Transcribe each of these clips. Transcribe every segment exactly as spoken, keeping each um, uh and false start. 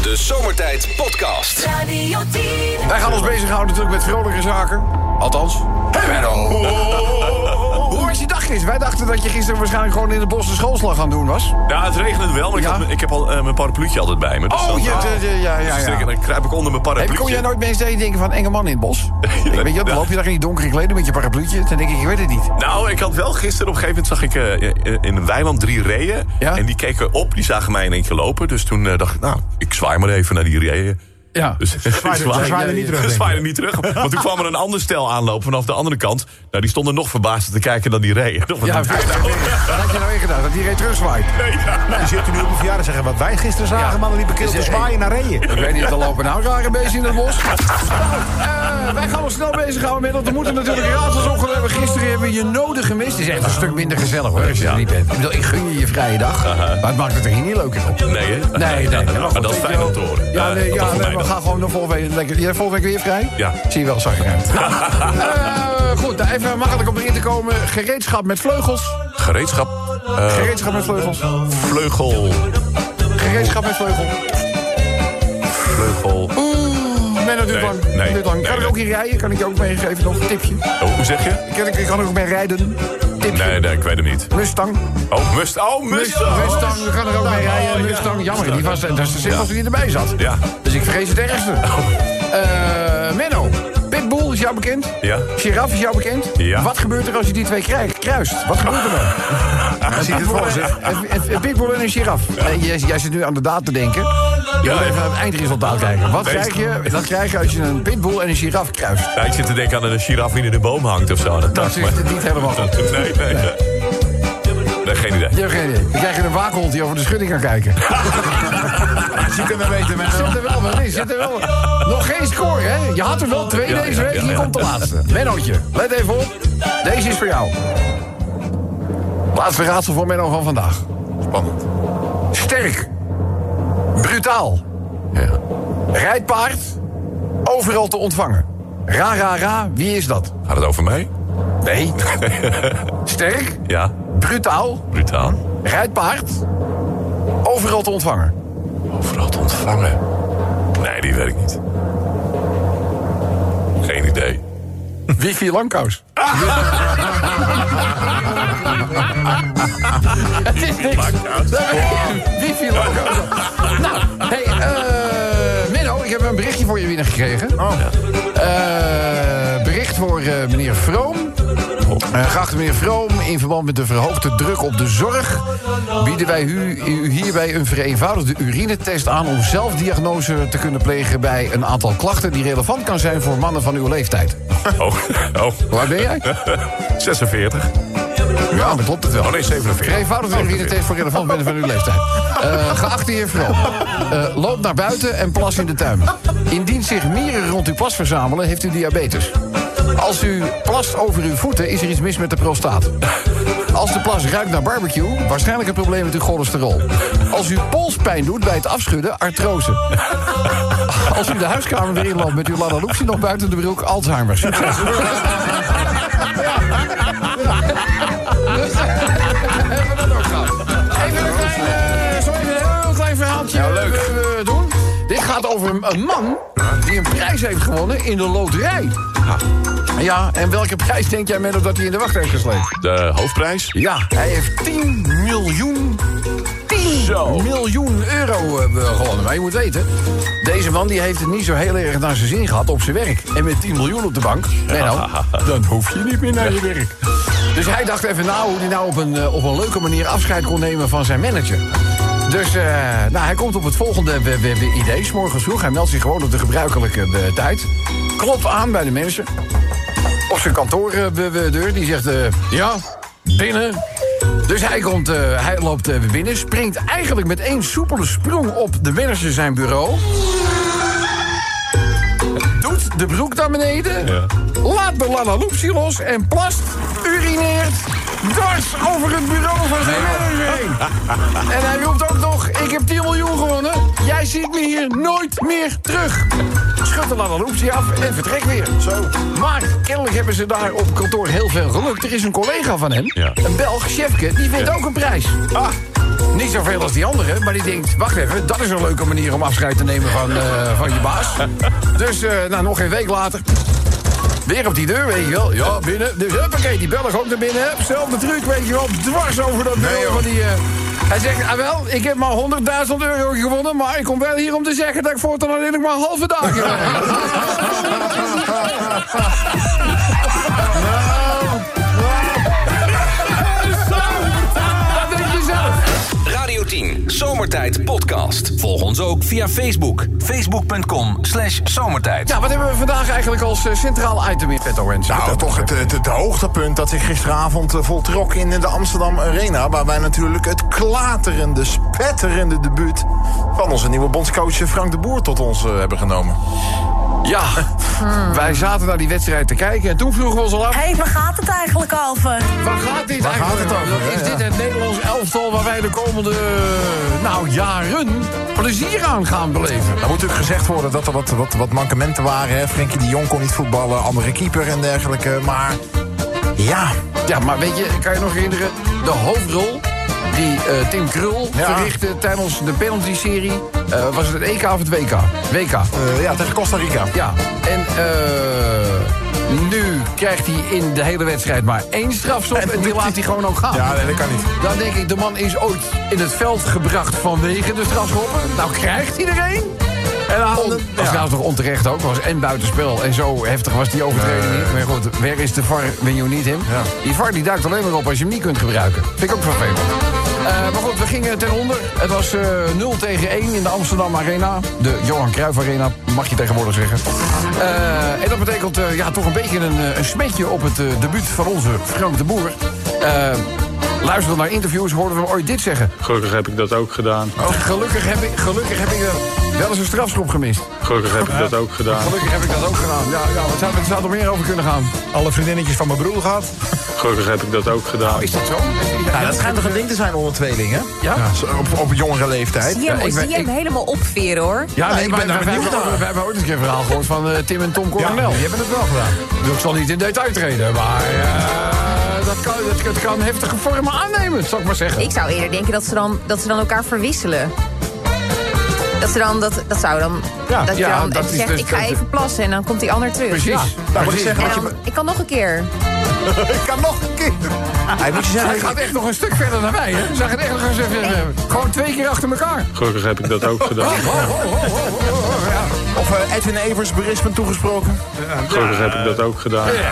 De Zomertijd Podcast. Radio tien. Wij gaan ons bezighouden natuurlijk met vrolijke zaken. Althans, hey Menno. Hoe was je dag gisteren? Wij dachten dat je gisteren waarschijnlijk gewoon in het bos de schoolslag gaan doen was. Ja, het regende wel, maar ik, Ja? had, ik heb al uh, mijn parapluutje altijd bij me. Dus Oh, dan, je, de- de- ja, ja, dus ja. dan kruip ik onder mijn Hey, parapluutje. kom jij nooit mensen tegen denken van enge man in het bos? Ik weet je, dan Ja. loop je daar in die donkere kleding met je parapluutje. Dan denk ik, ik weet het niet. Nou, ik had wel gisteren op een gegeven moment zag ik uh, in een weiland drie reeën. Ja? En die keken op, die zagen mij in één keer lopen. Dus toen uh, dacht ik, nou, ik zwaai maar even naar die reeën. Ja. Dus zwaaide- zwaai- zwaaide niet terug, Ze denk ik. zwaaiden niet terug. Want toen kwam er een ander stel aanlopen vanaf de andere kant. Nou, die stonden nog verbaasd te kijken dan die reeën. Nog wat Ja, doen wat die nou? had je nou weer gedaan? Dat die reed terugzwaait? Je zit er nu op een verjaardag zeggen wat wij gisteren zagen, Ja. mannen liepen keel te Dus, eh, zwaaien naar reeën. Ik weet niet, er lopen nou rare beesten in het bos. Nou, eh, wij gaan ons snel bezighouden met, want we moeten natuurlijk raadsels opgenomen hebben. Gisteren hebben we je nodig gemist. Het is echt een stuk minder gezellig hoor, als je er niet bent. Ik bedoel, ik gun je je vrije dag, maar het maakt het er hier niet leuker op. Nee, hè? Nee, nee. Maar goed, dat is ik fijn wil- om te horen. Ja, Uh, nee, toch ja voor nee, mij we dan. gaan gewoon de volgende week lekker. Jij volgende week weer vrij? Ja. Zie je wel, zag je uit. Eh, goed, nou, even makkelijk om erin te komen. Gereedschap met vleugels. Gereedschap. Uh, Gereedschap met vleugels. vleugel. Gereedschap met vleugel. Vleugel. Oeh, Menno, duurt Nee, lang. nee, duurt lang. Kan nee, ik ook nee. hier rijden? Kan ik je ook meegeven nog? Een tipje. Oh, hoe zeg je? Ik kan, ik kan er ook mee rijden. Tipje. Nee, nee, ik weet het niet. Mustang. Oh, Must. Oh, Mustang. Mustang, we gaan er ook mee rijden. Oh, ja. Mustang, jammer. Die was, dat is de simpel als die erbij zat. Ja. Dus ik vrees het ergste. Eh, Menno, Pitbull is jou bekend? Ja. Giraffe is jou bekend? Ja. Wat gebeurt er als je die twee krijgt, kruist? Wat gebeurt er dan? Hij ziet het voor zich. Een- een- Een Pitbull en een giraffe. Eh, Jij, jij zit nu aan de daad te denken. Je Ja, moet ja. even het eindresultaat kijken. Wat Nee, krijg je, dat krijg je als je een Pitbull en een giraffe kruist? Ja, ik zit te denken aan een giraffe die in de boom hangt of zo. Dat is het niet helemaal goed. Nee, nee, nee. Nee, geen idee. Je hebt geen idee. Dan krijg je een waakhond die over de schutting kan kijken. Je kunt wel weten, man. Zit er wel wat in, zit er wel. Nog geen score, hè? Je had er wel twee Ja, deze ja, week. ja, Hier ja. komt de laatste. Mennootje, let even op. Deze is voor jou. Laatste raadsel voor Menno van vandaag. Spannend. Sterk. Brutaal. Ja. Rijdt paard. Overal te ontvangen. Ra, ra, ra. Wie is dat? Gaat het over mij? Nee. Sterk. Ja. Brutaal. Brutaal. Rijdt paard. Overal te ontvangen. Overal te ontvangen. Nee, die weet ik niet. Geen idee. Wifi Langkous. Het is niks. Wifi Langkous. Nou, hey, eh Menno, ik heb een berichtje voor je binnengekregen. Oh. Eh, bericht voor eh, meneer Vroom. Uh, geachte meneer Vroom, in verband met de verhoogde druk op de zorg bieden wij u, u hierbij een vereenvoudigde urinetest aan om zelfdiagnose te kunnen plegen bij een aantal klachten die relevant kan zijn voor mannen van uw leeftijd. Oh, oh. Waar ben jij? zesenveertig. Ja, dat klopt het wel. Oh nee, zevenenveertig. Vereenvoudigde urinetest voor relevant mannen van uw leeftijd. Uh, geachte heer Vroom, uh, loop naar buiten en plas in de tuin. Indien zich mieren rond uw plas verzamelen, heeft u diabetes. Als u plast over uw voeten, is er iets mis met de prostaat. Als de plas ruikt naar barbecue, waarschijnlijk een probleem met uw cholesterol. Als u polspijn doet bij het afschudden, artrose. Als u de huiskamer weer inloopt met uw ladaloopsie nog buiten de broek, Alzheimer. Succes. Hebben we dat ook gehad. Even een klein, uh, sorry, een heel klein verhaaltje Ja, leuk. uh, doen. Dit gaat over een, een man die een prijs heeft gewonnen in de loterij. Ja, en welke prijs denk jij, Menno, dat hij in de wacht heeft gesleept? De hoofdprijs? Ja, hij heeft tien miljoen... tien Zo. miljoen euro uh, gewonnen. Maar je moet weten, deze man die heeft het niet zo heel erg naar zijn zin gehad op zijn werk. En met tien miljoen op de bank, Menno, dan hoef je niet meer naar je werk. Dus hij dacht even na hoe hij nou op een, uh, op een leuke manier afscheid kon nemen van zijn manager. Dus uh, nou, hij komt op het volgende w- w- w- idee. 's Morgens vroeg, hij meldt zich gewoon op de gebruikelijke uh, tijd. Klopt aan bij de manager. Op zijn kantoordeur, die zegt, uh, ja, binnen. Dus hij, komt, uh, hij loopt uh, binnen, springt eigenlijk met één soepele sprong op de manager zijn bureau. Doet de broek naar beneden, Ja. laat de lalaloopsie los en plast, urineert, dwars over het bureau van zijn manager heen. En hij roept ook nog, ik heb tien miljoen gewonnen, jij ziet me hier nooit meer terug. Schudt de lalaloopsie af en vertrekt weer. Zo. Maar kennelijk hebben ze daar op kantoor heel veel geluk. Er is een collega van hem, Ja. een Belg, Sjefke, die wint Ja. ook een prijs. Ah. Niet zoveel als die andere, maar die denkt... wacht even, dat is een leuke manier om afscheid te nemen van, uh, van je baas. Dus uh, nou, nog een week later... weer op die deur, weet je wel. Ja, binnen. Dus huppakee, die Belg ook naar binnen. Zelfde truc, weet je wel. Dwars over dat bureau van die... Uh, hij zegt, ah wel, ik heb maar honderdduizend euro gewonnen... maar ik kom wel hier om te zeggen dat ik voortaan alleen maar halve dagen heb. Wat denk je zelf? Radio tien, Zomertijd podcast. Volg ons ook via Facebook. Facebook punt com slash zomertijd. Ja, wat hebben we vandaag eigenlijk als uh, centraal item in petto, Wensen? Nou, toch het, het, het hoogtepunt dat zich gisteravond uh, voltrok in de Amsterdam Arena... waar wij natuurlijk het klaterende, spetterende debuut... van onze nieuwe bondscoach Frank de Boer tot ons uh, hebben genomen. Ja, hmm. wij zaten naar die wedstrijd te kijken en toen vroegen we ons al af... Hé, hey, waar gaat het eigenlijk over? Waar gaat dit waar eigenlijk gaat het over? over? Is ja, ja. dit het Nederlands elftal waar wij de komende nou, jaren plezier aan gaan beleven? Er moet natuurlijk gezegd worden dat er wat, wat, wat mankementen waren. Hè? Frenkie de Jong kon niet voetballen, andere keeper en dergelijke. Maar ja... Ja, maar weet je, kan je nog herinneren, de hoofdrol... die uh, Tim Krul ja. verrichtte tijdens de penalty-serie... Uh, was het het E K of het W K? W K. Uh, ja, tegen Costa Rica. Ja, en uh, nu krijgt hij in de hele wedstrijd maar één strafschop... en, en die laat hij gewoon ook gaan. Ja, nee, dat kan niet. Dan denk ik, de man is ooit in het veld gebracht vanwege de strafschoppen. Nou krijgt hij er één. En dan on, was ja. trouwens nog onterecht ook, was en buitenspel. En zo heftig was die overtreding niet. Maar goed, waar is de V A R, when you need him? Ja. Die V A R die duikt alleen maar op als je hem niet kunt gebruiken. Vind ik ook vervelend. Uh, maar goed, we gingen ten onder. Het was uh, nul tegen één in de Amsterdam Arena. De Johan Cruijff Arena, mag je tegenwoordig zeggen. Uh, en dat betekent uh, ja, toch een beetje een, een smetje op het uh, debuut van onze Frank de Boer. Uh, Luisterend naar interviews hoorden we hem ooit dit zeggen. Gelukkig heb ik dat ook gedaan. Oh, gelukkig heb ik, gelukkig heb ik uh, wel eens een strafschop gemist. Gelukkig heb ik dat ook gedaan. Gelukkig heb ik dat ook gedaan. Ja, ja, wat zou, wat zou er meer over kunnen gaan? Alle vriendinnetjes van mijn broer gehad. Gelukkig heb ik dat ook gedaan. Oh, is dat zo? Ja, dat schijnt toch een ding te zijn onder tweelingen? Ja? ja op, op jongere leeftijd. Zie je hem, ja, ik ben, zie je hem ik... helemaal opveren, hoor. Ja, nee, nee, ik ben daar benieuwd naar. We hebben ooit eens een keer een verhaal gehoord van uh, Tim en Tom Coronel. Ja, die hebben het wel gedaan. Dus ik zal niet in detail treden, maar... Uh, dat, kan, dat, dat kan heftige vormen aannemen, zal ik maar zeggen. Ik zou eerder denken dat ze dan, dat ze dan elkaar verwisselen. Dat ze dan, dat, dat zou dan... Ja, dat je ja, dan dat even is zegt, dus, ik ga dat, even plassen en dan komt die ander terug. Precies. Ja. Nou, moet ik zeggen, En wat dan, je... ik kan nog een keer. ik kan nog een keer. Hij moet je zeggen, Hij gaat echt nog een stuk verder naar mij, hè? Zeg het echt nog eens even. Nee. Gewoon twee keer achter elkaar. Gelukkig heb ik dat ook gedaan. Oh, oh, oh, oh, oh, oh, ja. Of uh, Edwin Evers berispen toegesproken. Gelukkig heb ik dat ook gedaan. Ja.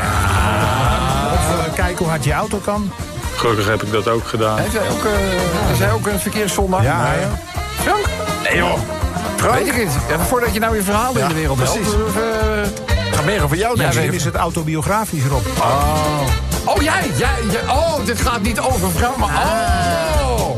Of uh, kijken hoe hard je auto kan. Gelukkig heb ik dat ook gedaan. Heeft hij ook, uh, is hij ook een verkeerszondag? Ja, nee. ja. Frank? Nee, joh. Frank? Weet ik niet. Ja, voordat je nou je verhalen ja, in de wereld helpt. precies. Of, uh... Ga meer over jou ja, denken. weet Is het autobiografisch erop? Oh. Oh, jij, jij, jij. Oh, dit gaat niet over Frank, maar... Oh.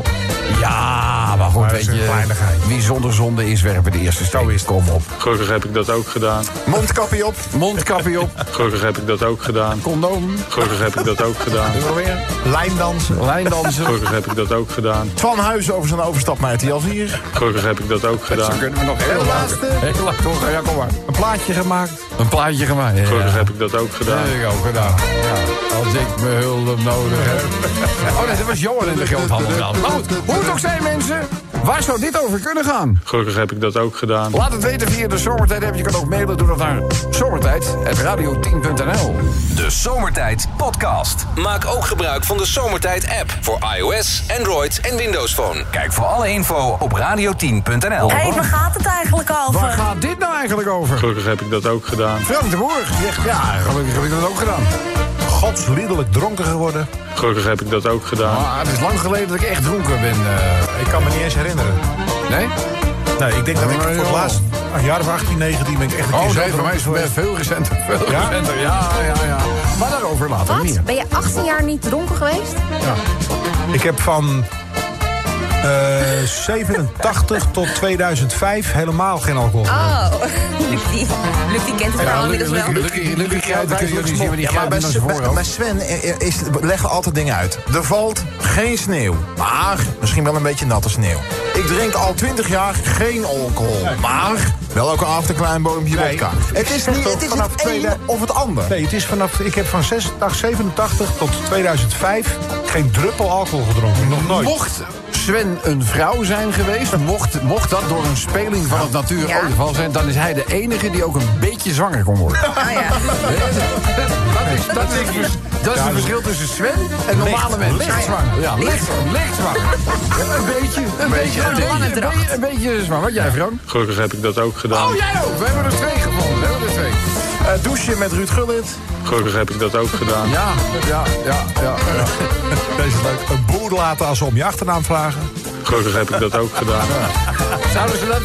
Ja, maar goed, maar weet je... kleinigheid. Wie zonder zonde is, werpen de eerste steen. Is Kom op. Gelukkig heb ik dat ook gedaan. Mondkapje op. Mondkapje op. Gelukkig heb ik dat ook gedaan. Condoom. Gelukkig heb ik dat ook gedaan. Doe nog weer. Lijndansen. Lijndansen. Gelukkig heb ik dat ook gedaan. Van Huizen over zijn overstap naar het I L vier. Gelukkig heb ik dat ook Zo gedaan. kunnen we nog heel de lang. laatste. Heel lang doorgaan. Ja, kom maar. Een plaatje gemaakt. Een plaatje gemaakt. Ja. Gelukkig heb ik dat ook gedaan. Dat heb ik ook gedaan. Ja. Als ik mijn hulp nodig heb. Oh nee, dat was Johan in de geldhandel. Nou goed, hoe het ook zijn mensen, waar zou dit over kunnen gaan? Gelukkig heb ik dat ook gedaan. Laat het weten via de Zomertijd app. Je kan ook mailen, doe dat naar zomertijd apenstaartje radio tien punt n l. De Zomertijd podcast. Maak ook gebruik van de Zomertijd app voor iOS, Android en Windows Phone. Kijk voor alle info op radio tien punt n l. Hé, hey, waar gaat het eigenlijk over? Waar gaat dit nou eigenlijk over? Gelukkig heb ik dat ook gedaan. Frank de Boer zegt, ja, gelukkig heb ik dat ook gedaan. Godsliederlijk dronken geworden. Gelukkig heb ik dat ook gedaan. Maar het is lang geleden dat ik echt dronken ben. Uh... Ik kan me niet eens herinneren. Nee? Nee, ik denk dat ik Ja, voor het joh. laatst, een jaar of achttien, negentien ben ik echt een Oh keer zo nee, voor mij dronken is het geweest. veel recenter. Veel Ja? recenter, ja, ja, ja. Maar daarover later meer. Wat? Ben je achttien jaar niet dronken geweest? Ja. Ik heb van uh, zevenentachtig tot tweeduizend vijf helemaal geen alcohol gedaan. Oh, Luc die, Luc die kent het verhaal inmiddels wel. Lucky krijgt, dan kun je niet zien, maar die Ja, maar bij, krijgt naar bij, voren bij Sven is, leggen altijd dingen uit. Er valt geen sneeuw, maar misschien wel een beetje natte sneeuw. Ik drink al twintig jaar geen alcohol, maar wel ook af een klein bodempje Nee, vodka. Het is niet het, is vanaf het tweede- een of het ander. Nee, het is vanaf, ik heb van zesentachtig, zevenentachtig tot tweeduizend vijf geen druppel alcohol gedronken. Nog nooit. Mocht Sven een vrouw zijn geweest... mocht, mocht dat door een speling van het natuurolieval zijn... dan is hij de enige die ook een beetje zwanger kon worden. Oh ja. Dat is, dat is, dus- dat is het verschil tussen Sven en normale mensen. Licht zwanger. Ja, licht, licht zwanger. Een beetje, een beetje, een beetje, een beetje, een beetje zwanger. Wat jij, Frank? Gelukkig heb ik dat ook gedaan. Oh, jij ook. We hebben er twee gevonden. We hebben er twee. Uh, douchen met Ruud Gullit. Gelukkig heb ik dat ook gedaan. Ja, ja, ja, ja. ja. Deze is leuk. Een boer laten als ze om je achternaam vragen. Gelukkig heb ik dat ook gedaan. Zouden ze dat?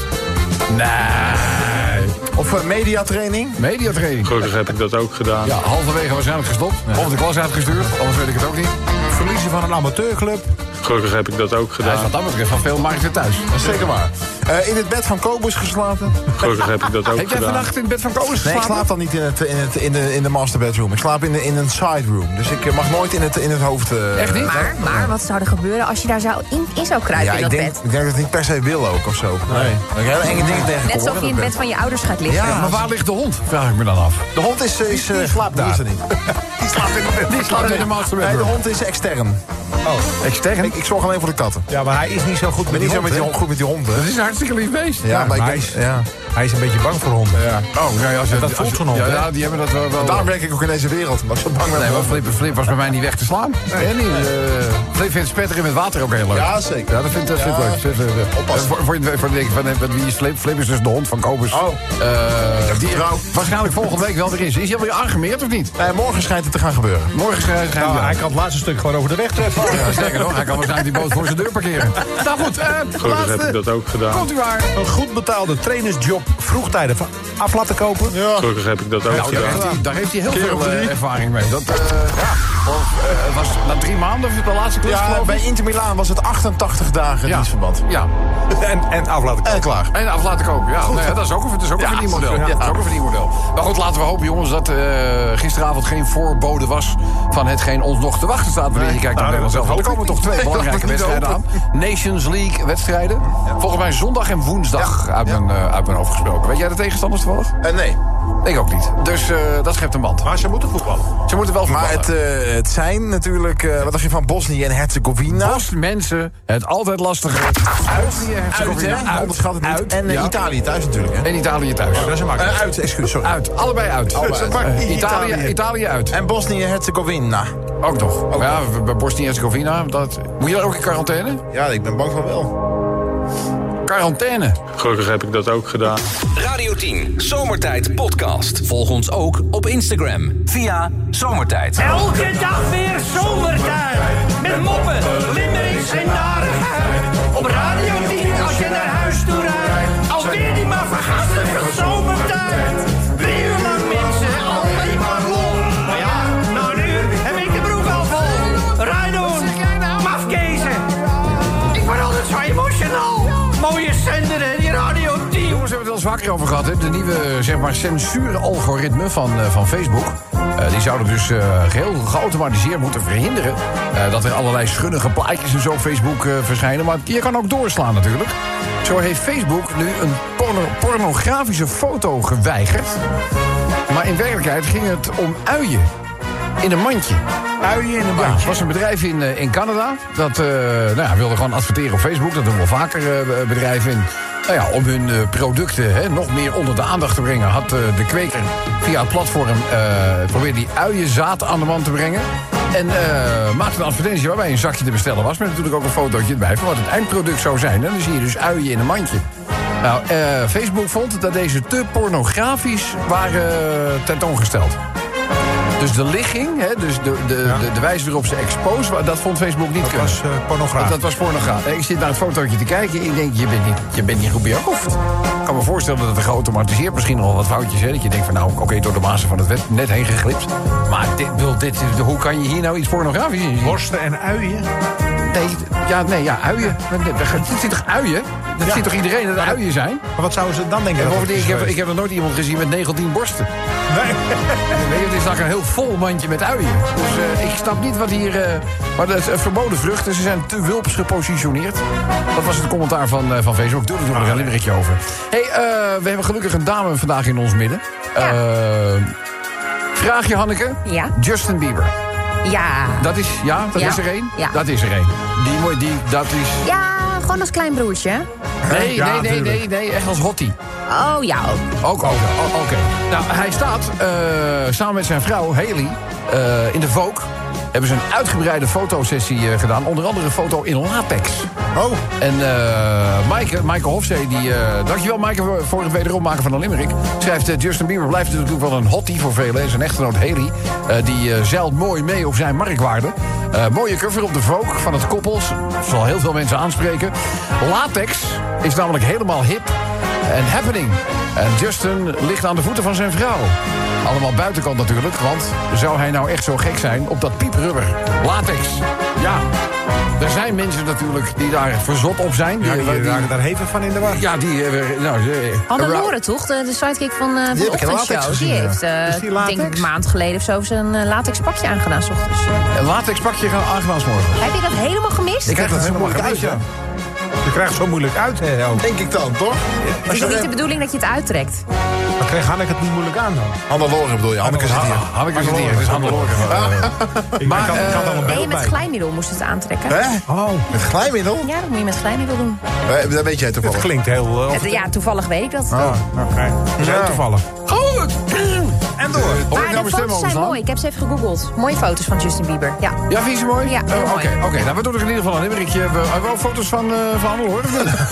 Nee. Of uh, mediatraining. Mediatraining. Gelukkig heb ik dat ook gedaan. Ja, halverwege waarschijnlijk gestopt. Of de klas uitgestuurd. Anders weet ik het ook niet. Verliezen van een amateurclub. Gelukkig heb ik dat ook Hij is gedaan. wat dat betreft van veel markten thuis. Dat is zeker waar. Uh, in het bed van Kobus geslapen. Gelukkig heb ik dat ook Heb jij gedaan. vannacht in het bed van Koos Nee, ik geslapen? slaap dan niet in, het, in, het, in, de, in de master bedroom. Ik slaap in, de, in een side room. Dus ik uh, mag nooit in het, in het hoofd... Uh, Echt niet? Maar, maar wat zou er gebeuren als je daar zou in, in zou kruipen Ja, in ik dat denk, bed? ik denk dat ik niet per se wil ook of zo. Nee. Ik heb hele enge dingen tegen. Net alsof je in het bed van je ouders gaat liggen. Ja, maar waar ligt de hond? Vraag ik me dan af. De hond is... is uh, Die slaapt daar. Die is er niet. Die slaapt in het bed. Die slaapt in de master Nee, de bedroom. hond is extern. Oh. Extern? Ik, ik zorg alleen voor de katten. Ja, maar hij is niet zo goed Ik met ben die niet zo met hond, die, hè? hond- goed met die hond, hè? Dat is een hartstikke lief beest. Ja, maar ik maar denk... hij is- Ja. Hij is een beetje bang voor honden. Ja. Oh, nou ja, als je, dat als voelt je- zo'n hond, Ja, hè? ja, die hebben dat wel... wel Daarom werk ik ook in deze wereld. Maar ik zo bang ben. Nee, maar Flip, Flip was bij mij niet weg te slaan. Nee. niet, uh, Flip vindt spetteren met water ook heel leuk. Ja, zeker. Ja, dat vindt Flip Ja, leuk. Flip, uh, uh, oppassen. voor, voor, je- voor de denken van, uh, wie is Flip? Flip is dus de hond van Kobus. Oh. Uh, die vrouw. waarschijnlijk volgende week wel weer is. Is hij alweer aangemeerd of niet? Nee, morgen schijnt het te gaan gebeuren. Morgen schrijft hij... Nou, hij kan het laatste stuk gewoon over de weg treffen. Ja, sterker nog, hij kan waarschijnlijk die boot voor zijn deur parkeren. Nou goed, uh, Gelukkig heb ik dat ook gedaan. Komt u maar. Een goed betaalde trainersjob vroegtijdig af laten kopen. Ja. Gelukkig heb ik dat ook Nou, daar, heeft gedaan. hij, daar heeft hij heel Keer veel of drie. uh, ervaring mee. Dat, uh, ja. Of, uh, het was na drie maanden of de laatste klus, Ja, geloof bij ik. Inter Milaan was het achtentachtig dagen Ja. dienstverband. Ja, En, en af laten kopen. En klaar. en af laten kopen. Ja, nou ja, dat is ook een, dat is ook een Ja, verdienmodel. ja. Dat is ook een verdienmodel. Maar goed, laten we hopen, jongens, dat uh, gisteravond geen voorbode was van hetgeen ons nog te wachten staat wanneer je kijkt naar Nou, Nederland zelf. dat Er hoop komen ik toch twee niet. belangrijke Dat moet niet wedstrijden aan. Nations League wedstrijden. Volgens mij zondag en woensdag uit, mijn, uh, uit mijn hoofd gesproken. Weet jij de tegenstanders toevallig? Uh, nee. Ik ook niet. Dus uh, dat schept een band. Maar ze moeten voetballen. Ze moeten wel Maar voetballen. het, uh, het zijn natuurlijk... Uh, wat dacht je van Bosnië en Herzegovina? Als mensen het altijd lastige uit die Uit, hè? Onderschat het niet. Uit. En uh, Ja. Italië thuis natuurlijk, hè? En Italië thuis. Dat is een makkelijk. Uh, uit, excuus, sorry. Uit, allebei uit. Allebei uit. Eh, Italië, Italië. Italië uit. En Bosnië-Herzegovina. Ook nog. Ja, bij Bosnië-Herzegovina. Dat... Moet je daar ook in quarantaine? Ja, ik ben bang van wel. Quarantaine. Gelukkig heb ik dat ook gedaan. Radio tien, Zomertijd Podcast. Volg ons ook op Instagram via Zomertijd. Elke dag weer zomertijd. Met moppen, limmerings en narigheid. Op Radio tien als je naar huis toe rijdt. Alweer die maar vergastige zomertijd. Drie uur lang mensen, alleen maar lol. Maar ja, na een uur heb ik de broek al vol. Rijdoen, mafkezen. Ik word altijd zo emotional. Mooie zender hè, die Radio tien. Jongens, we hebben het wel eens vaker over gehad. Hè? De nieuwe zeg maar, censuuralgoritme van, uh, van Facebook. Uh, die zouden dus uh, geheel geautomatiseerd moeten verhinderen... Uh, dat er allerlei schunnige plaatjes en zo op Facebook uh, verschijnen. Maar je kan ook doorslaan natuurlijk. Zo heeft Facebook nu een porno pornografische foto geweigerd. Maar in werkelijkheid ging het om uien. In een mandje. Uien in een Ja, bandje. het was een bedrijf in, uh, in Canada. Dat uh, nou ja, wilde gewoon adverteren op Facebook. Dat doen wel vaker uh, bedrijven. En, nou ja, om hun uh, producten hè, nog meer onder de aandacht te brengen... had uh, de kweker via het platform uh, probeerde die uienzaad aan de man te brengen. En uh, maakte een advertentie waarbij een zakje te bestellen was... met natuurlijk ook een fotootje erbij van wat het eindproduct zou zijn. En dan zie je dus uien in een mandje. Nou, uh, Facebook vond dat deze te pornografisch waren uh, tentoongesteld. Dus de ligging, hè, dus de, de, Ja. de, de wijze waarop ze exposed, dat vond Facebook niet Dat kunnen. was uh, pornograaf. Dat, dat was pornograaf. Ik zit naar het fotootje te kijken en ik denk, je bent niet, je bent niet goed bij je hoofd. Ik kan me voorstellen dat het geautomatiseerd misschien nog wat foutjes is. Dat je denkt van, nou, oké, okay, door de mazen van het wet net heen geglipt. Maar dit, bedoel, dit, hoe kan je hier nou iets pornografisch in zien? Borsten en uien. Nee, ja, nee, ja, uien. Dit zit toch uien? Dat Ja. ziet toch iedereen dat er uien zijn? Maar wat zouden ze dan denken? En dat bovendien, het ik is heb, ik geweest? heb nog nooit iemand gezien met negentien borsten. Nee. Weet je, het is like een heel vol mandje met uien. Dus uh, ik snap niet wat hier... Uh, maar het uh, verboden vruchten, ze zijn te wulps gepositioneerd. Dat was het commentaar van, uh, van Facebook. Doe er nog een limmerikje over. Hey, uh, we hebben gelukkig een dame vandaag in ons midden. Ja. Uh, vraag je, Hanneke? Ja. Justin Bieber. Ja. Dat is, ja, dat Ja. is er één? Ja. Dat is er één. Die, mooi- die, dat is... Ja, gewoon als klein broertje. Nee, Ja, nee, nee, tuurlijk. nee, nee, echt als hottie. Oh, ja ook. Ook, ook, oh, oké. Nou, hij staat eh, samen met zijn vrouw, Haley, eh, in de Vogue. Hebben ze een uitgebreide fotosessie eh, gedaan. Onder andere een foto in latex. Oh, En uh, Maaike, Maaike Hofzee, die, uh, dankjewel Maaike voor- voor het wederom maken van een limerick. Schrijft, uh, Justin Bieber blijft natuurlijk wel een hottie voor velen. Zijn echtgenoot Haley, uh, die uh, zeilt mooi mee op zijn marktwaarde. Uh, mooie cover op de Vogue van het koppel. Zal heel veel mensen aanspreken. Latex is namelijk helemaal hip en happening. En Justin ligt aan de voeten van zijn vrouw. Allemaal buitenkant natuurlijk, want zou hij nou echt zo gek zijn op dat pieprubber? Latex. Ja, er zijn mensen natuurlijk die daar verzot op zijn. Ja, Die- die die- raken daar hevig van in de war. ja, die... eh, nou, eh, Hannelore toch, de, de sidekick van, uh, van de heb ik in latex ochtendshow. gezien, Die ja. heeft, uh, Is die latex? denk ik, een maand geleden of zo zijn uh, latex pakje aangedaan 's ochtends. Een latex pakje gaan aangedaan 's morgens. Heb je dat helemaal gemist? Ik krijg dat helemaal helemaal uit, gemist, ja. Je krijgt zo moeilijk uit, hè, ook. denk ik dan, toch? Het is niet de bedoeling dat je het uittrekt. Dan kreeg Hanneke het niet moeilijk aan dan. Hannelore bedoel je, Hanneke zit hier. Hanneke zit hier, het is Hannelore. Ik Maar, kan, ik had al een Nee, beeld met bij. glijmiddel moest het aantrekken. Hè? Oh, Met glijmiddel? Ja, dat moet je met glijmiddel doen. Eh, Dat weet jij het toevallig. klinkt heel... Uh, Het- Ja, toevallig weet ik dat. oh, oké. Dat is heel Ja. toevallig. Goed! En door. Hoor ik Maar nou de mijn stem foto's zijn overslaan? mooi. Ik heb ze even gegoogeld. Mooie foto's van Justin Bieber. Ja. Ja, vind je ze mooi? Ja, heel Eh, Oké, mooi. oké. Nou, we doen er in ieder geval een limerickje. We hebben wel foto's van, uh, van Hannelore.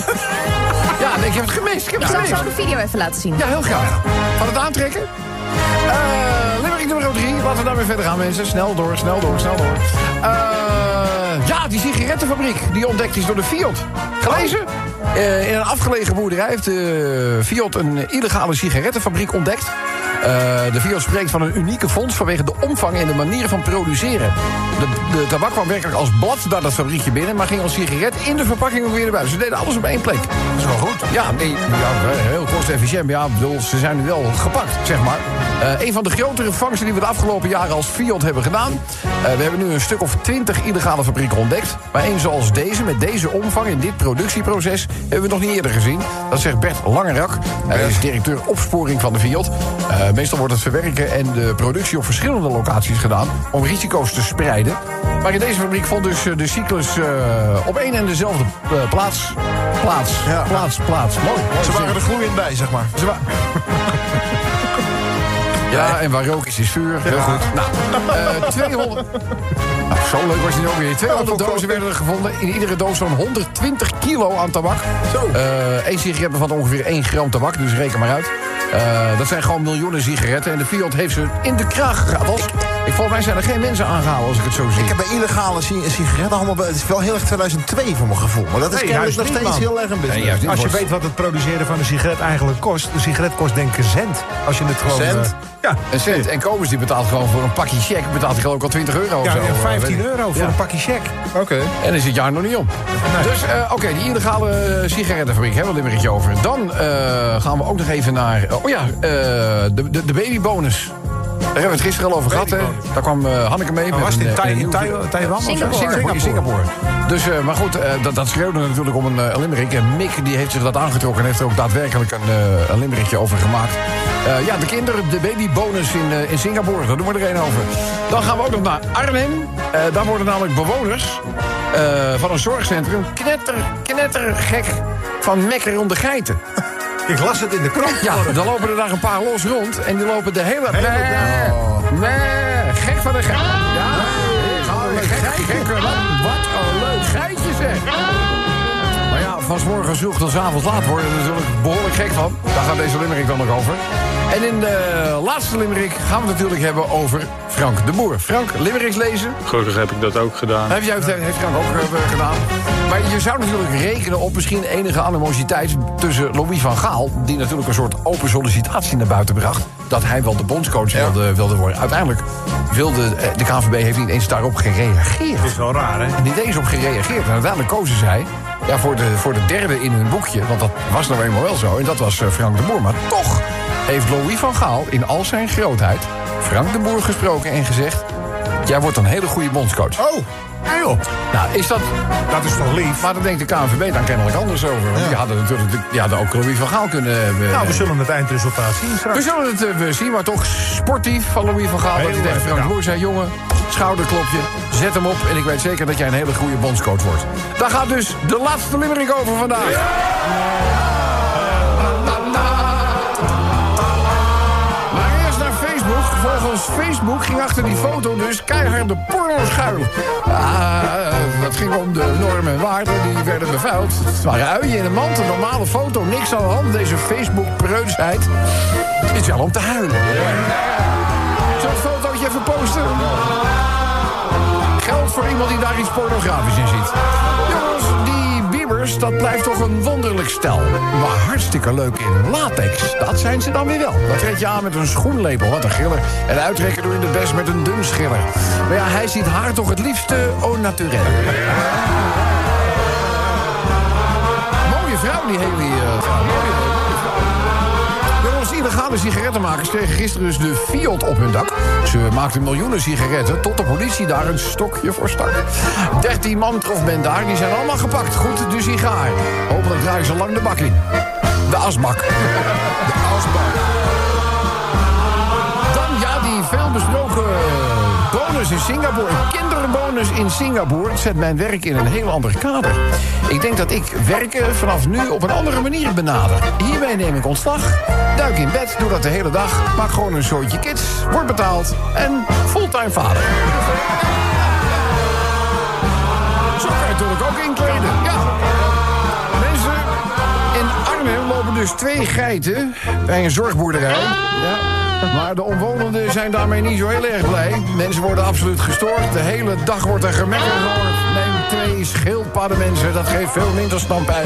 Ja, nee, ik heb het gemist. Ik heb Ik het zal gemist. zo de video even laten zien. Ja, heel graag. Van het aantrekken? Uh, limerick nummer drie. Laten we daarmee verder gaan, mensen. Snel door, snel door, snel door. Uh, ja, die sigarettenfabriek. Die ontdekt is door de Fiat. Gelezen? Uh, in een afgelegen boerderij heeft de Fiat een illegale sigarettenfabriek ontdekt. Uh, de Fiat spreekt van een unieke fonds vanwege de omvang en de manier van produceren. De, de tabak kwam werkelijk als blad naar dat fabriekje binnen, maar ging als sigaret in de verpakking ook weer naar buiten. Ze deden alles op één plek. Dat is wel goed. Ja, nee, ja heel kostenefficiënt. Maar ja, bedoel, ze zijn nu wel gepakt, zeg maar. Uh, een van de grotere vangsten die we de afgelopen jaren als Fiat hebben gedaan. Uh, we hebben nu een stuk of twintig illegale fabrieken ontdekt. Maar één zoals deze, met deze omvang in dit productieproces, hebben we nog niet eerder gezien. Dat zegt Bert Langerak. Hij is directeur opsporing van de Fiat. Uh, meestal wordt het verwerken en de productie op verschillende locaties gedaan om risico's te spreiden. Maar in deze fabriek vond dus uh, de cyclus uh, op één en dezelfde uh, plaats. Plaats, Ja. plaats, plaats. Mooi. mooi. Ze waren er gloeiend bij, zeg maar. Ze wa- Ja, en waar rook is, is vuur. Heel goed. Nou, uh, tweehonderd... Nou, zo leuk was het ook weer. tweehonderd dozen werden er gevonden. In iedere doos zo'n honderdtwintig kilo aan tabak. Zo. Eén sigaret bevat ongeveer één gram tabak, dus reken maar uit. Uh, dat zijn gewoon miljoenen sigaretten. En de Fiat heeft ze in de kraag gehad. Als, ik, volgens mij zijn er geen mensen aangehouden als ik het zo zie. Ik heb bij illegale si- sigarettenhandel... Het is wel heel erg tweeduizend twee voor mijn gevoel. Maar dat is Nee, kennelijk juist nog niet, steeds man. heel erg een business. Nee, juist niet. Als je wordt- weet wat het produceren van een sigaret eigenlijk kost. Een sigaret kost denk ik een cent. Als je het gewoon... Cent? eh, ja, Een cent. En Kobus die betaalt gewoon voor een pakje check. Betaalt hij geloof ik al twintig euro of ja, zo. ja, vijftien euro voor Ja. een pakje check. Oké. En is het jaar nog niet om. Dus, uh, oké, die illegale uh, sigarettenfabriek, hebben we een limmeretje over. Dan uh, gaan we ook nog even naar... Uh, oh ja, uh, de, de, de babybonus. Daar hebben we het gisteren al over gehad, hè? Daar kwam uh, Hanneke mee. Maar was het in, een, Tai- een in nieuw- Tai- Taiwan? of zo? Singapore. Singapore. in Singapore. Dus, uh, maar goed, uh, dat, dat schreeuwde natuurlijk om een, uh, een limerick. En Mick die heeft zich dat aangetrokken en heeft er ook daadwerkelijk een, uh, een limerickje over gemaakt. Uh, ja, de kinderen, de babybonus in, uh, in Singapore, daar doen we er één over. Dan gaan we ook nog naar Arnhem. Uh, daar worden namelijk bewoners uh, van een zorgcentrum knetter, knetter gek van mekker om de geiten. Ik las het in de krant. Ja, dan lopen er daar een paar los rond en die lopen de hele... Nee, nee, gek van de gek. Ja, nee, gek, gek, wat, wat een leuk geitje zeg. Maar ja, van 's morgens vroeg tot 's avonds laat worden er natuurlijk behoorlijk gek van. Daar gaat deze limerick dan nog over. En in de laatste limerick gaan we het natuurlijk hebben over Frank de Boer. Frank, limericks lezen? Gelukkig heb ik dat ook gedaan. Heb jij, heeft Frank ook uh, gedaan. Maar je zou natuurlijk rekenen op misschien enige animositeit tussen Louis van Gaal, die natuurlijk een soort open sollicitatie naar buiten bracht, dat hij wel de bondscoach Ja. wilde, wilde worden. Uiteindelijk wilde uh, de K N V B heeft niet eens daarop gereageerd. Dat is wel raar, hè? Niet eens op gereageerd. En uiteindelijk kozen zij ja, voor, de, voor de derde in hun boekje. Want dat was nou eenmaal wel zo. En dat was uh, Frank de Boer. Maar toch heeft Louis van Gaal in al zijn grootheid Frank de Boer gesproken en gezegd: jij wordt een hele goede bondscoach. Oh, Ja, joh. Nou, is dat... Dat is toch lief? Maar daar denkt de K N V B dan kennelijk anders over. Want die hadden natuurlijk die hadden ook Louis van Gaal kunnen... hebben. Nou, we zullen het eindresultaat zien We straks. zullen het uh, zien, maar toch sportief van Louis van Gaal. Heel dat hij tegen erg, Frank de ja. Boer zei: jongen, schouderklopje, zet hem op... en ik weet zeker dat jij een hele goede bondscoach wordt. Daar gaat dus de laatste limerick over vandaag. Ja! Volgens Facebook ging achter die foto dus keihard de porno schuil. Ah, dat ging om de normen en waarden, die werden bevuild. Het waren uien in een mand, een normale foto, niks aan de hand. Deze Facebook-preutsheid is wel om te huilen. Zal het fotootje even posten? Geld voor iemand die daar iets pornografisch in ziet. Jongens, die Biebers, dat blijft toch een wonderlijk stel. Maar hartstikke leuk in latex, dat zijn ze dan weer wel. Dat treed je aan met een schoenlepel, wat een giller. En uittrekken doe je de best met een dun schiller. Maar ja, hij ziet haar toch het liefste au naturel. Mooie vrouw, die hele uh, vrouw. Mooie, mooie vrouw. Jongens, illegale sigarettenmakers kregen gisteren dus de Fiat op hun dak. Ze maakten miljoenen sigaretten tot de politie daar een stokje voor stak. dertien man trof men daar, die zijn allemaal gepakt. Goed, de sigaar. Hopelijk draaien ze lang de bak in. De asbak. De asbak. Dan, ja, die veelbesproken bonus in Singapore. Een kinderbonus in Singapore zet mijn werk in een heel ander kader. Ik denk dat ik werken vanaf nu op een andere manier benader. Hiermee neem ik ontslag, duik in bed, doe dat de hele dag, maak gewoon een soortje kids, word betaald en fulltime vader. Zo kan je natuurlijk ook inkleden, ja. Mensen, in Arnhem lopen dus twee geiten bij een zorgboerderij. Ja. Maar de omwonenden zijn daarmee niet zo heel erg blij. Mensen worden absoluut gestoord. De hele dag wordt er gemekker gehoord. Neem twee schildpadden, mensen. Dat geeft veel minder stampij.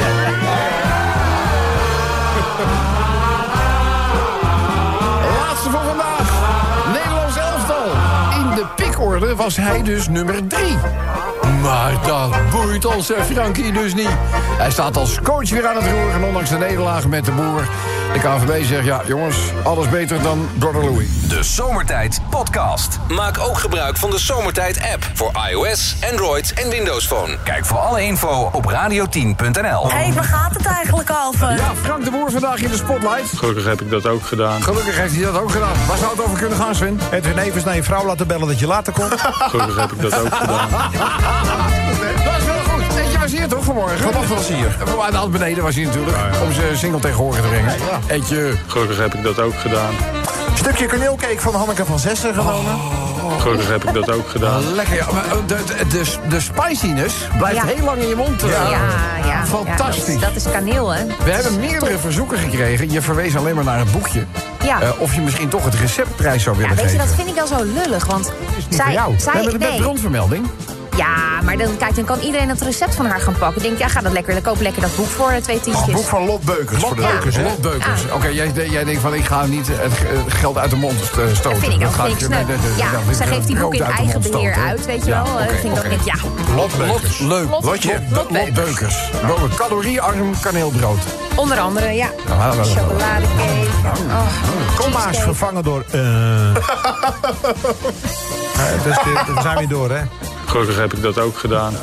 Laatste voor vandaag. Nederlands elftal. In de pikorde was hij dus nummer drie. Maar dat boeit onze Frankie dus niet. Hij staat als coach weer aan het roer. En ondanks de nederlaag met de boer. De K N V B zegt, ja jongens, alles beter dan Brother Louis. De Zomertijd Podcast. Maak ook gebruik van de Zomertijd app voor iOS, Android en Windows Phone. Kijk voor alle info op radio tien punt n l. Hé, hey, waar gaat het eigenlijk over? Ja, Frank de Boer vandaag in de spotlight. Gelukkig heb ik dat ook gedaan. Gelukkig heeft hij dat ook gedaan. Waar zou het over kunnen gaan, Sven? Edwin Evers naar je vrouw laten bellen dat je later komt. Gelukkig heb ik dat ook gedaan. Dat is wel goed. Etje was hier toch vanmorgen? Vanaf was hier. Maar aan beneden was hij natuurlijk. Om zijn single tegen horen te brengen. Etje. Gelukkig heb ik dat ook gedaan. Stukje kaneelcake van Hanneke van Zessen genomen. Gelukkig heb ik dat ook gedaan. Lekker, ja. Maar de, de, de, de spiciness blijft Ja. heel lang in je mond. uh, Ja, ja. Fantastisch. Ja, dat, is, dat is kaneel, hè? We hebben meerdere verzoeken gekregen. Je verwees alleen maar naar het boekje. Ja. Uh, of je misschien toch het receptprijs zou willen Ja, weet je, geven. dat vind ik dan zo lullig, want is niet zij, voor jou. zij, We hebben de nee. bronvermelding. Ja, maar dan, kijk, dan kan iedereen het recept van haar gaan pakken. Ik denk, ja, ga dat lekker, dan koop lekker dat boek voor uh, twee Het tientjes. boek van Lot Beukers. voor de Ja. leukers, hè? Lot Beukers. Ja. Oké, jij, jij denkt van ik ga niet het het geld uit de mond st- stoten. Dat vind ik ook, ga vind ik nee, sneu. nee, nee, Ja, dat zij vind ik geeft die brood boek in uit de eigen mond beheer stoten. uit, weet je Ja, wel. oké, Ik vind dat oké. niet, ja. Lot Beukers. Lot, leuk. Lot- Lotje. Lot Lot Beukers. Bo- Caloriearm kaneelbrood. Onder andere, ja. Nou, nou, nou, nou. Chocoladecake. Oh, Kom maar eens cheesecake. vervangen door... eh uh, dus we zijn weer door, hè? Gelukkig heb ik dat ook gedaan.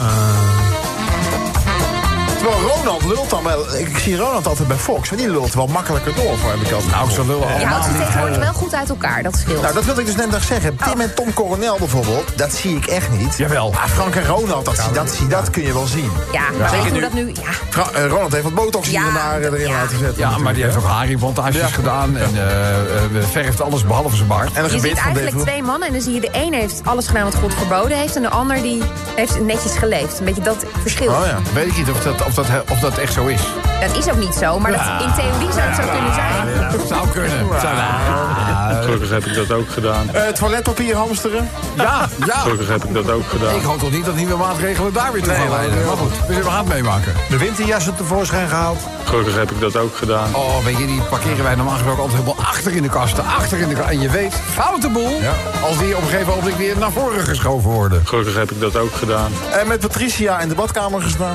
Terwijl Ronald lult dan wel... Ik zie Ronald altijd bij Fox, maar die lult wel makkelijker door, voor heb ik altijd. Nou, ze lullen Je allemaal houdt ze niet. tegenwoordig wel goed uit elkaar, dat scheelt. Nou, dat wilde ik dus net nog zeggen. Tim en Tom Coronel bijvoorbeeld, dat zie ik echt niet. Jawel. Maar Frank en Ronald, dat, zie, dat, zie, dat kun je wel zien. Ja, maar weet je hoe dat nu... Ja, Fra- eh, Ronald heeft wat botox hier Ja, en daar eh, erin ja. laten zetten. Ja, maar die heeft ook haringplantages Ja. gedaan. En uh, uh, verft alles behalve zijn baard. En een je gebit ziet van eigenlijk Dave. twee mannen en dan zie je de een heeft alles gedaan wat God verboden heeft... en de ander die heeft netjes geleefd. Een beetje dat verschil. Oh ja. Weet ik niet of dat, of dat, of dat echt zo is. Dat is ook niet zo, maar dat, in theorie zou het zo kunnen zijn. Dat zou kunnen. Zou, ja, Gelukkig heb ik dat ook gedaan. Eh, toiletpapier hamsteren. ja, ja. Gelukkig heb ik dat ook gedaan. Ik hoop toch niet dat nieuwe maatregelen daar weer toe gaan leiden. Maar goed, dus we gaan het meemaken. De winterjassen tevoorschijn gehaald. Gelukkig heb ik dat ook gedaan. Oh, weet je, die parkeren wij normaal gesproken altijd helemaal achter in de kasten. Achter in de kasten. En je weet, foute boel, als die op een gegeven moment weer naar voren geschoven worden. Gelukkig heb ik dat ook gedaan. En met Patricia in de badkamer gestaan.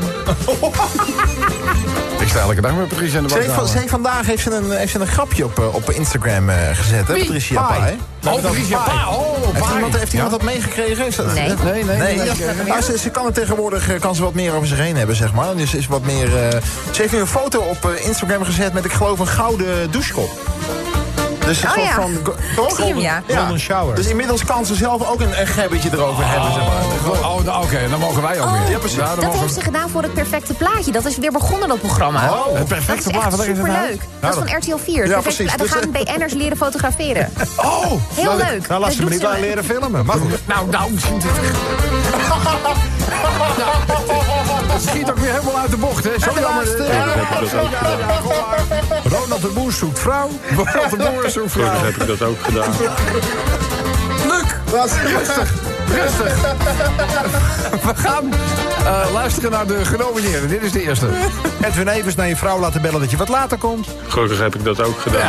Ik sta elke dag met Patricia in de Ze heeft, badkamer. ze heeft vandaag heeft ze een, heeft ze een grapje op, eh, op Instagram eh, gezet, hè? Wie? Patricia Pai. Pai. Oh, Patricia Pai. Oh, Heeft Pai. iemand, heeft iemand Ja. dat meegekregen? Is dat, Nee. dat- Nee, nee, nee, ja. nee. Nou, ze, ze kan het tegenwoordig eh, kan ze wat meer over zich heen hebben, zeg maar. Dus is wat meer. eh, ze heeft nu een foto op eh, Instagram gezet met, ik geloof, een gouden douchekop. Dus een Oh, soort ja. van... Toch? Ik zie hem, ja. Golden shower. Dus inmiddels kan ze zelf ook een, een gebbetje erover hebben, zeg maar. Oh, nou, oké, dan mogen wij ook Oh, weer. Ja, precies. dan Dat mogen heeft ze gedaan voor het perfecte plaatje. Dat is weer begonnen, dat programma. Oh, het perfecte Dat is plaat. echt Wat is het nou? superleuk. Dat is van R T L vier. Het Ja, perfecte precies. plaat. Dan Dus, gaan B N'ers leren fotograferen. Oh, Heel Nou, leuk. Nou, laat Dat ze me doet niet ze- aan leren filmen. Maar goed. nou, nou. Het schiet ook weer helemaal uit de bocht, hè? Zo jammer. Ronald de Boer zoekt vrouw. Ronald de Boer zoekt vrouw. Gelukkig heb ik dat ook gedaan. Luc, rustig, rustig. We gaan uh, luisteren naar de genomineerden. Dit is de eerste. Edwin Evers naar je vrouw laten bellen dat je wat later komt. Gelukkig heb ik dat ook gedaan.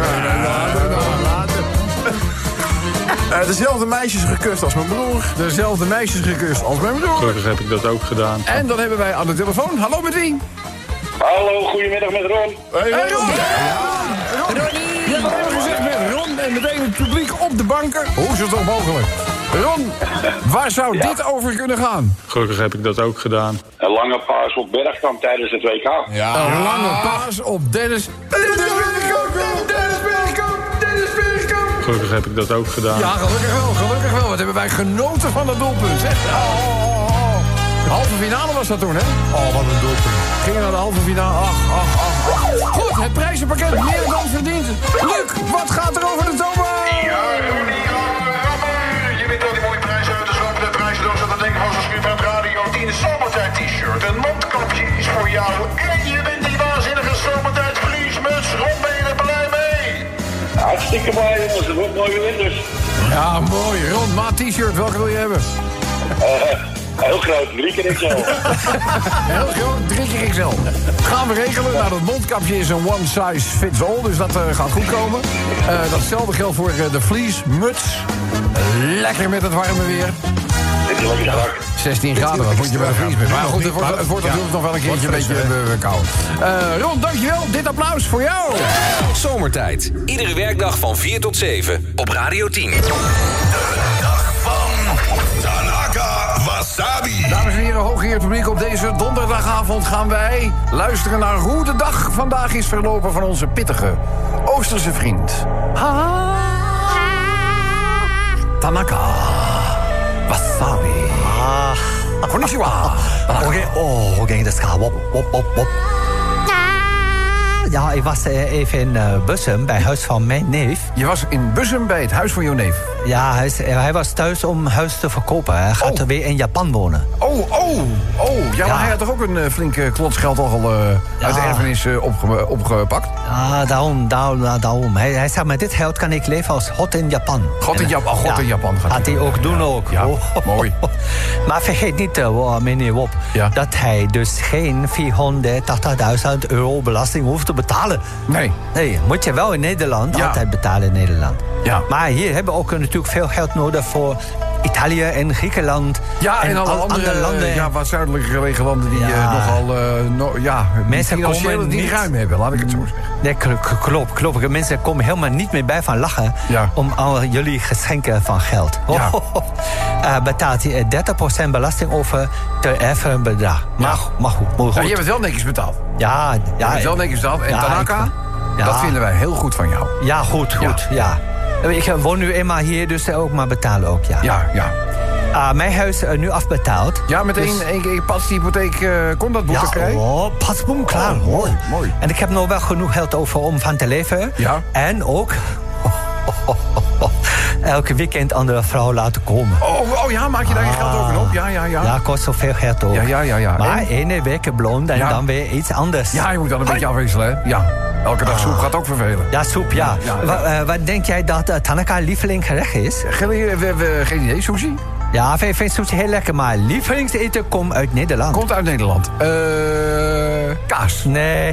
Uh, dezelfde meisjes gekust als mijn broer. Dezelfde meisjes gekust als mijn broer. Gelukkig heb ik dat ook gedaan. En dan hebben wij aan de telefoon. Hallo met wie? Hallo, goedemiddag met Ron. Hey, Ron. Ronnie. Je hebt al gezegd met Ron en meteen het publiek op de banken. Hoe is het toch mogelijk? Ron, waar zou dit over kunnen gaan? Gelukkig heb ik dat ook gedaan. Een lange paas op Bergkamp tijdens het W K. Ja. Een lange paas op Dennis. Dennis Bergkamp, Dennis Bergkamp, Dennis Bergkamp. Gelukkig heb ik dat ook gedaan. Ja, gelukkig wel, gelukkig wel. Wat hebben wij genoten van dat doelpunt, zeg. Oh, oh, oh, oh. De halve finale was dat toen, hè? Oh, wat een doelpunt. Gingen naar de halve finale. Ach, ach, ach, ach. Goed, het prijzenpakket meer dan verdiend. Luc, wat gaat er over de toonbank? Ja, Ronnie, je wint al die mooie prijzen uit de zomer. De prijzendoos aan het denken van zo'n schuur van het Radio tien Zomertijd t-shirt. Een mondkapje is voor jou. En je wint die waanzinnige Zomertijd vliesmuts. Ron, ben je er blij mee? Hartstikke blij, jongens. Het wordt mooie winters. Ja, mooi. Rond, maat t-shirt. Welke wil je hebben? Heel groot, drie keer ik zo. Heel groot, drie keer X L. Gaan we regelen. Nou, dat mondkapje is een one size fits all. Dus dat uh, gaat goed komen. Uh, datzelfde geldt voor uh, de vliesmuts. Lekker met het warme weer. Dit is lekker strak. zestien graden, wat moet je bij de vliesmuts? Maar goed, het wordt, het wordt natuurlijk nog wel een keertje een beetje uh, koud. Uh, Ron, dankjewel. Dit applaus voor jou. Zomertijd. Iedere werkdag van vier tot zeven op Radio tien. De dag van Tanaka Wasabi. Dames en heren, hooggeëerd publiek, op deze donderdagavond gaan wij luisteren naar hoe de dag vandaag is verlopen van onze pittige Oosterse vriend. Ha. Tanaka Wasabi. Konnichiwa. おげおお元気ですか？wop wop wop wop. Ja, ik was eh, even in uh, Bussum bij huis van mijn neef. Je was in Bussum bij het huis van jouw neef? Ja, hij, is, hij was thuis om huis te verkopen. Hij gaat Oh. weer in Japan wonen. Oh, oh, oh. Ja, maar Ja. hij had toch ook een uh, flinke klotsgeld al uh, uit de Ja. erfenis uh, opge opgepakt? Ja, daarom, daarom, daarom. Hij, hij zei, met dit geld kan ik leven als God in Japan. God in Japan, God Ja, in Japan gaat Gaat hij ook doen ook. Ja, Oh. mooi. Maar vergeet niet, uh, meneer Wop, Ja. dat hij dus geen vierhonderdtachtigduizend euro belasting hoeft te betalen. Nee. Nee, moet je wel in Nederland Ja. altijd betalen in Nederland. Ja. Maar hier hebben we ook natuurlijk veel geld nodig voor Italië en Griekenland. Ja, en, alle al- andere, landen. ja, wat zuidelijker gelegen landen die Ja. uh, nogal uh, no, ja, Mensen financieel komen het niet niet- ruim hebben, laat ik het zo zeggen. Nee, kl- k- klopt, klopt. Mensen komen helemaal niet meer bij van lachen Ja. om al jullie geschenken van geld. Ja. Uh, betaalt hij dertig procent belasting over te erven bedrag. Maar, Ja. maar goed, maar goed. Ja, je hebt het wel netjes betaald. Ja, Je ja, hebt het wel netjes betaald. En ja, Tanaka, ik- ja. dat vinden wij heel goed van jou. ja, goed, goed, ja. Ik woon nu eenmaal hier, dus ook maar betalen ook, ja. Ja, ja. Uh, mijn huis is nu afbetaald. Ja, meteen Dus- één keer pas de hypotheek, uh, komt dat boete Ja, krijgen? oh, pasboom, klaar. Oh, mooi, mooi. En ik heb nog wel genoeg geld over om van te leven. Ja. En ook elke weekend andere vrouw laten komen. Oh, oh ja, maak je daar je geld over op? Ja, ja, ja. Ja, kost zoveel geld ook. Ja, ja, ja, ja. Maar En? ene week blond en Ja. dan weer iets anders. Ja, je moet dan een beetje afwisselen, hè? Ja. Elke dag soep gaat ook vervelen. Ja, soep, ja. Ja, ja. Wa- eh, wat denk jij dat uh, Tanaka lievelingsgerecht is? Geen, we, we, geen idee, sushi? Ja, ik vind sushi heel lekker, maar lievelingseten komt uit Nederland. Komt uit Nederland. Eh, kaas. Nee.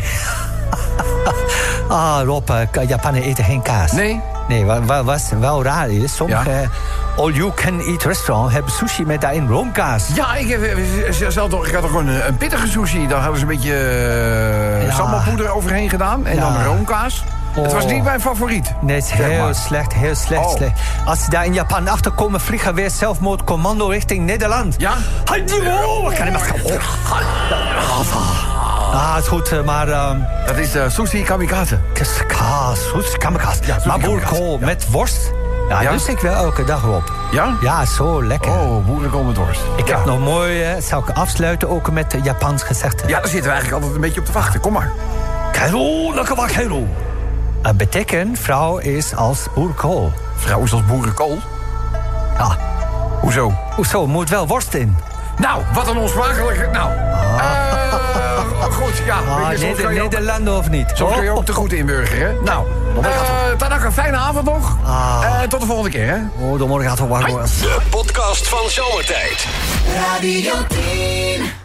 Ah, Rob, uh, Japanen eten geen kaas. Nee? Nee, wat, wat, wat wel raar is, sommige Ja. all-you-can-eat restaurants hebben sushi met daarin roomkaas. Ja, ik, heb, eh, zelf toch, ik had toch een, een pittige sushi. Daar hadden ze een beetje uh, Ja. sambalpoeder overheen gedaan. En Ja. dan roomkaas. Het was Oh. niet mijn favoriet. Nee, het is Zeg heel maar. slecht, heel slecht, Oh. slecht. Als ze daar in Japan achterkomen, vliegen weer zelfmoordcommando richting Nederland. Ja? Hallo, wat kan ik maar Ah, is goed, uh, maar... Uh, dat is uh, sushi kamikaze. Kaas, sushi kamikaze. Ja, maar boerenkool ja. met worst? Ja, ja, lust ik wel elke dag op. Ja? Ja, zo lekker. Oh, boerenkool met worst. Ik ja. heb nog mooi, uh, zal ik afsluiten ook met Japans gezegd. Ja, daar zitten we eigenlijk altijd een beetje op te wachten. Kom maar. Kero, lekker wat kero. Uh, betekent, vrouw is als boerenkool. Vrouw is als boerenkool? Ja. Hoezo? Hoezo, moet wel worst in. Nou, wat een onsmakelijke... Nou, ah. uh, goed, ja. Ah, je, Neder- Nederlanden of niet? Zo kun je ook te goed inburgeren, hè? Nou, uh, Tanaka, fijne avond nog. Ah. Uh, tot de volgende keer, hè? Oh, de morgen gaat het wel warm worden. De podcast van Zomertijd. Radio tien.